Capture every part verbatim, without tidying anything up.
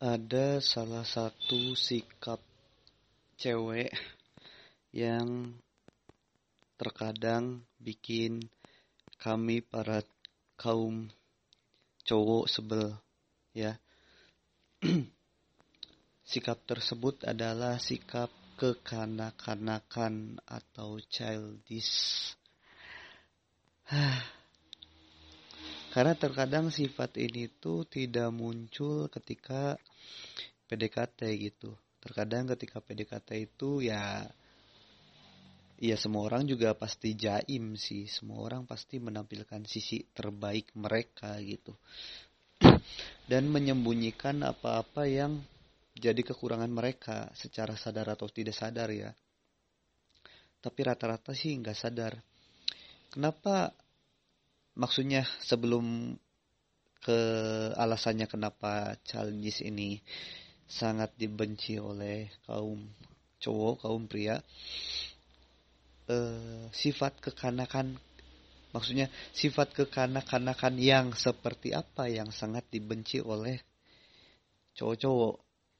Ada salah satu sikap cewek yang terkadang bikin kami para kaum cowok sebel, ya. Sikap tersebut adalah sikap kekanak-kanakan atau childish. Karena terkadang sifat ini tuh tidak muncul ketika P D K T gitu. Terkadang ketika P D K T itu ya ya semua orang juga pasti jaim sih. Semua orang pasti menampilkan sisi terbaik mereka gitu. Dan menyembunyikan apa-apa yang jadi kekurangan mereka secara sadar atau tidak sadar ya. Tapi rata-rata sih nggak sadar. Kenapa? Maksudnya sebelum ke alasannya kenapa childish ini sangat dibenci oleh kaum cowok, kaum pria. Eh, sifat kekanakan, maksudnya sifat kekanak-kanakan yang seperti apa yang sangat dibenci oleh cowok-cowok?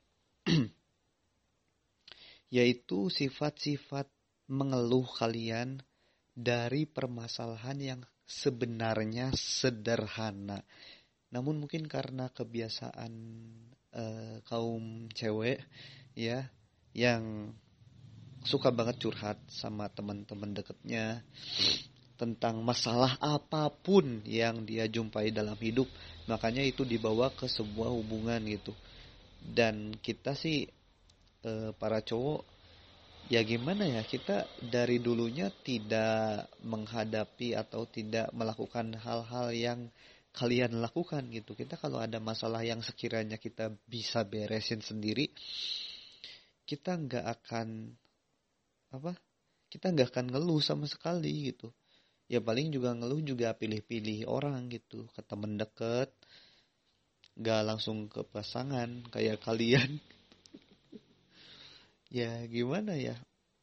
Yaitu sifat-sifat mengeluh kalian dari permasalahan yang sebenarnya sederhana. Namun mungkin karena kebiasaan eh, kaum cewek ya yang suka banget curhat sama teman-teman dekatnya tentang masalah apapun yang dia jumpai dalam hidup, makanya itu dibawa ke sebuah hubungan gitu. Dan kita sih eh, para cowok ya gimana ya, kita dari dulunya tidak menghadapi atau tidak melakukan hal-hal yang kalian lakukan gitu. Kita kalau ada masalah yang sekiranya kita bisa beresin sendiri, kita nggak akan apa? Kita nggak akan ngeluh sama sekali gitu. Ya paling juga ngeluh juga pilih-pilih orang gitu, ke temen deket, nggak langsung ke pasangan kayak kalian. Ya gimana ya?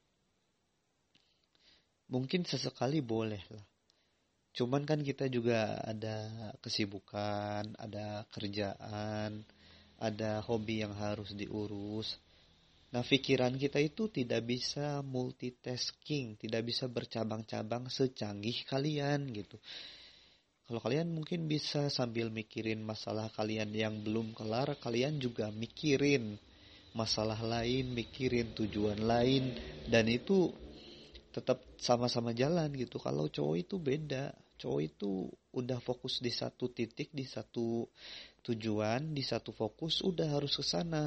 Mungkin sesekali boleh lah. Cuman kan kita juga ada kesibukan, ada kerjaan, ada hobi yang harus diurus. Nah, pikiran kita itu tidak bisa multitasking, tidak bisa bercabang-cabang secanggih kalian gitu. Kalau kalian mungkin bisa sambil mikirin masalah kalian yang belum kelar, kalian juga mikirin masalah lain, mikirin tujuan lain, dan itu tetap sama-sama jalan gitu. Kalau cowok itu beda. Cowok itu udah fokus di satu titik, di satu tujuan, di satu fokus, udah harus ke sana.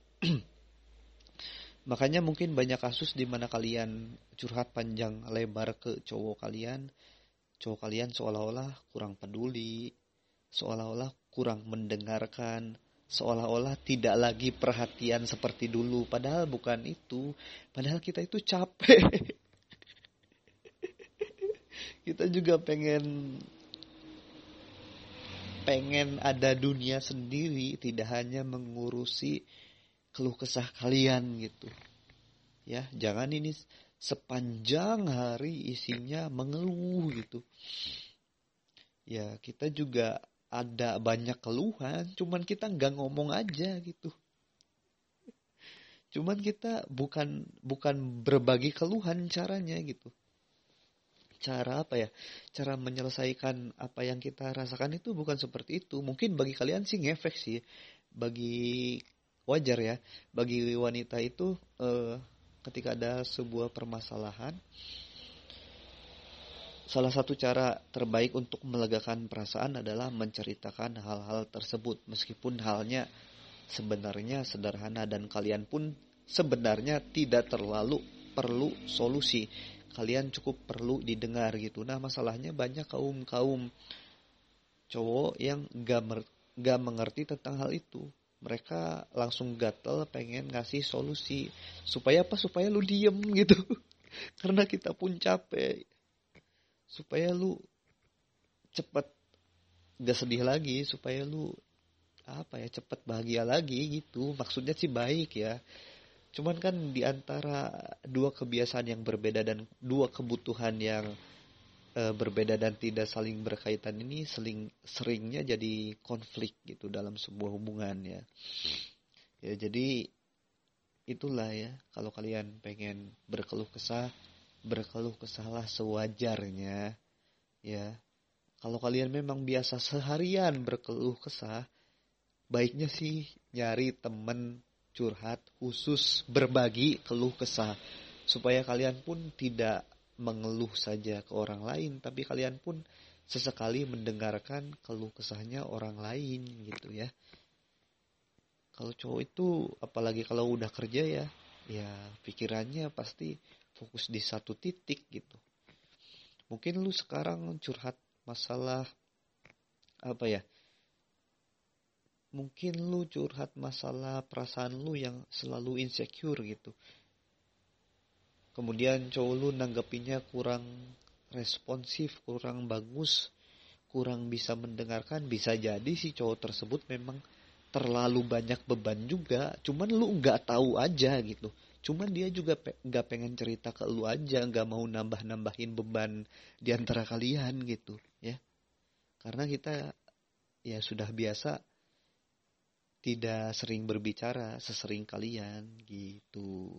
Makanya mungkin banyak kasus di mana kalian curhat panjang lebar ke cowok kalian. Cowok kalian seolah-olah kurang peduli, seolah-olah kurang mendengarkan, seolah-olah tidak lagi perhatian seperti dulu. Padahal bukan itu. Padahal kita itu capek. Kita juga pengen pengen ada dunia sendiri, tidak hanya mengurusi keluh kesah kalian gitu. Ya, jangan ini sepanjang hari isinya mengeluh gitu. Ya, kita juga ada banyak keluhan, cuman kita nggak ngomong aja gitu. Cuman kita bukan bukan berbagi keluhan caranya gitu. Cara apa ya? Cara menyelesaikan apa yang kita rasakan itu bukan seperti itu. Mungkin bagi kalian sih ngefek sih. Bagi wajar ya. Bagi wanita itu eh, ketika ada sebuah permasalahan, salah satu cara terbaik untuk melegakan perasaan adalah menceritakan hal-hal tersebut. Meskipun halnya sebenarnya sederhana dan kalian pun sebenarnya tidak terlalu perlu solusi. Kalian cukup perlu didengar gitu. Nah masalahnya banyak kaum-kaum cowok yang gak, mer- gak mengerti tentang hal itu. Mereka langsung gatel pengen ngasih solusi. Supaya apa? Supaya lu diem gitu. Karena kita pun capek. Supaya lu cepet gak sedih lagi. Supaya lu apa ya, cepet bahagia lagi gitu. Maksudnya sih baik ya. Cuman kan di antara dua kebiasaan yang berbeda dan dua kebutuhan yang e, berbeda dan tidak saling berkaitan ini seling, seringnya jadi konflik gitu dalam sebuah hubungan ya. Ya jadi itulah ya, kalau kalian pengen berkeluh kesah, berkeluh kesahlah sewajarnya ya. Kalau kalian memang biasa seharian berkeluh kesah, baiknya sih nyari temen curhat khusus berbagi keluh kesah. Supaya kalian pun tidak mengeluh saja ke orang lain, tapi kalian pun sesekali mendengarkan keluh kesahnya orang lain gitu ya. Kalau cowok itu apalagi kalau udah kerja ya, ya pikirannya pasti fokus di satu titik gitu. Mungkin lu sekarang curhat masalah apa ya? Mungkin lu curhat masalah perasaan lu yang selalu insecure gitu. Kemudian cowok lu nanggepinnya kurang responsif, kurang bagus, kurang bisa mendengarkan. Bisa jadi si cowok tersebut memang terlalu banyak beban juga, cuman lu nggak tahu aja gitu. Cuman dia juga pe- nggak pengen cerita ke lu aja, nggak mau nambah-nambahin beban di antara kalian gitu ya. Karena kita ya sudah biasa tidak sering berbicara sesering kalian gitu.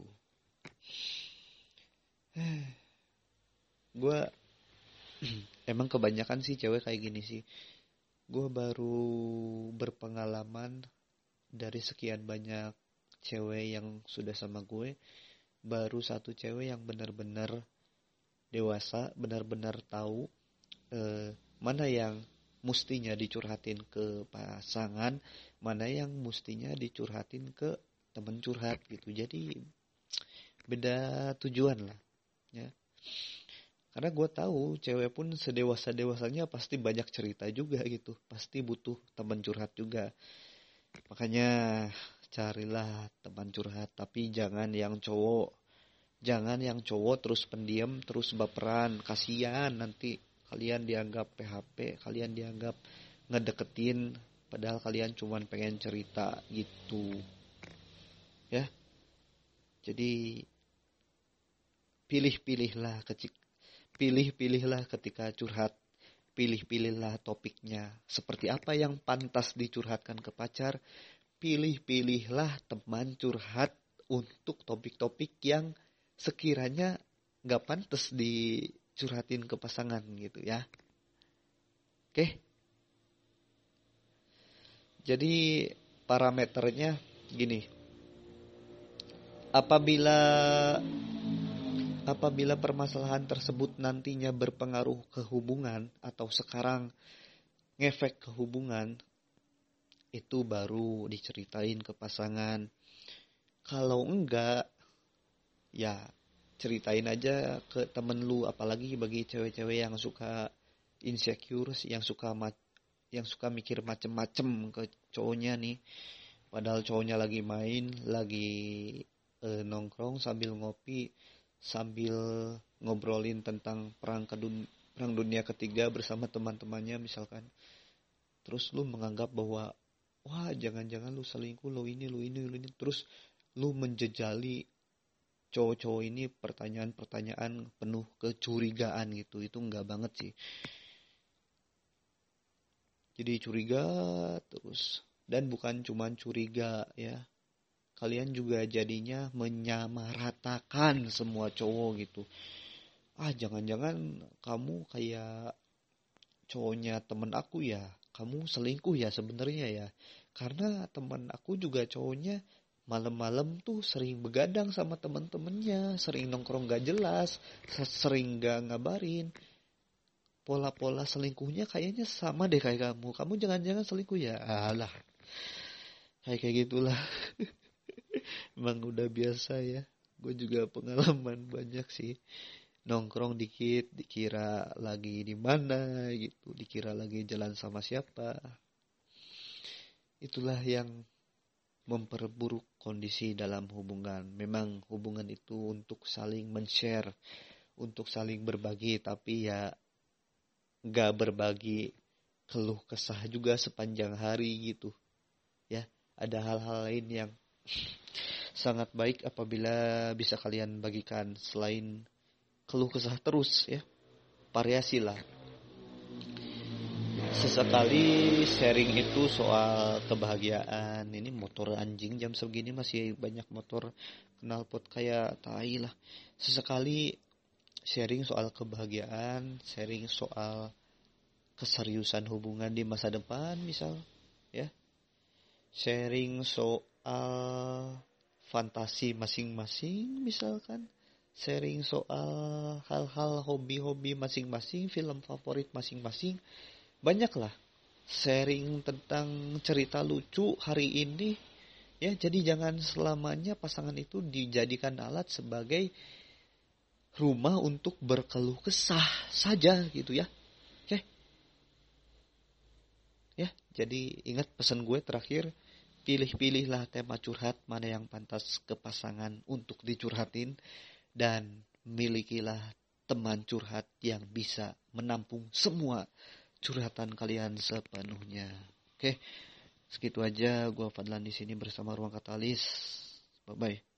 Gue emang kebanyakan sih cewek kayak gini sih. Gue baru berpengalaman dari sekian banyak cewek yang sudah sama gue, baru satu cewek yang benar-benar dewasa, benar-benar tahu eh, mana yang mustinya dicurhatin ke pasangan, mana yang mustinya dicurhatin ke temen curhat gitu. Jadi beda tujuan lah ya. Karena gue tahu cewek pun sedewasa-dewasanya pasti banyak cerita juga gitu, pasti butuh temen curhat juga. Makanya carilah teman curhat, tapi jangan yang cowok. Jangan yang cowok terus pendiam, terus baperan. Kasihan nanti kalian dianggap P H P, kalian dianggap ngedeketin, padahal kalian cuma pengen cerita gitu. Ya, jadi pilih-pilihlah kecik, pilih-pilihlah ketika curhat. Pilih-pilihlah topiknya. Seperti apa yang pantas dicurhatkan ke pacar. Pilih-pilihlah teman curhat untuk topik-topik yang sekiranya nggak pantas dicurhatin ke pasangan gitu ya. Oke, jadi parameternya gini. Apabila apabila permasalahan tersebut nantinya berpengaruh ke hubungan atau sekarang ngefek ke hubungan, itu baru diceritain ke pasangan. Kalau enggak, ya ceritain aja ke temen lu, apalagi bagi cewek-cewek yang suka insecure, yang suka ma- yang suka mikir macem-macem ke cowoknya nih. Padahal cowoknya lagi main, lagi eh, nongkrong sambil ngopi, sambil ngobrolin tentang perang kedun perang dunia ketiga bersama teman-temannya misalkan. Terus lu menganggap bahwa wah jangan-jangan lu selingkuh, lu ini, lu ini, lu ini. Terus lu menjejali cowok-cowok ini pertanyaan-pertanyaan penuh kecurigaan gitu. Itu enggak banget sih. Jadi curiga terus. Dan bukan cuma curiga ya. Kalian juga jadinya menyamaratakan semua cowok gitu. Ah jangan-jangan kamu kayak cowoknya temen aku ya. Kamu selingkuh ya sebenarnya ya. Karena temen aku juga cowoknya malam-malam tuh sering begadang sama temen-temennya. Sering nongkrong gak jelas. Sering gak ngabarin. Pola-pola selingkuhnya kayaknya sama deh kayak kamu. Kamu jangan-jangan selingkuh ya. Alah. Kayak kayak gitulah. Emang udah biasa ya. Gue juga pengalaman banyak sih. Nongkrong dikit, dikira lagi di mana gitu. Dikira lagi jalan sama siapa. Itulah yang memperburuk kondisi dalam hubungan. Memang hubungan itu untuk saling men-share. Untuk saling berbagi. Tapi ya gak berbagi keluh kesah juga sepanjang hari gitu. Ya, ada hal-hal lain yang sangat baik apabila bisa kalian bagikan selain keluh kesah terus ya. Variasi lah. Sesekali sharing itu soal kebahagiaan. Ini motor anjing jam segini masih banyak motor knalpot kayak tai lah. Sesekali sharing soal kebahagiaan, sharing soal keseriusan hubungan di masa depan misal, ya. Sharing soal fantasi masing-masing misalkan. Sharing soal hal-hal hobi-hobi masing-masing, film favorit masing-masing. Banyaklah sharing tentang cerita lucu hari ini, ya. Jadi jangan selamanya pasangan itu dijadikan alat sebagai rumah untuk berkeluh kesah saja gitu ya. Oke. Ya, jadi ingat pesan gue terakhir, pilih-pilihlah tema curhat mana yang pantas ke pasangan untuk dicurhatin, dan milikilah teman curhat yang bisa menampung semua curhatan kalian sepenuhnya. Oke, segitu aja. Gua Fadlan di sini bersama Ruang Katalis. Bye bye.